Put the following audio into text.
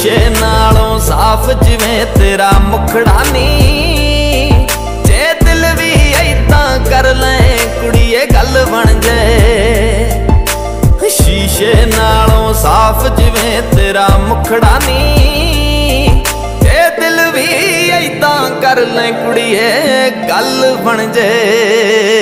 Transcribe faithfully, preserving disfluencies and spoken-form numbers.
शीशे नालों साफ जिवें तेरा मुखड़ा नी, जे दिल भी ऐदां कर लें कुड़िए गल बन जाए। शीशे नालों साफ जिवें तेरा मुखड़ा नी, जे दिल भी ऐदां कर लें कुड़िए गल बन जाए।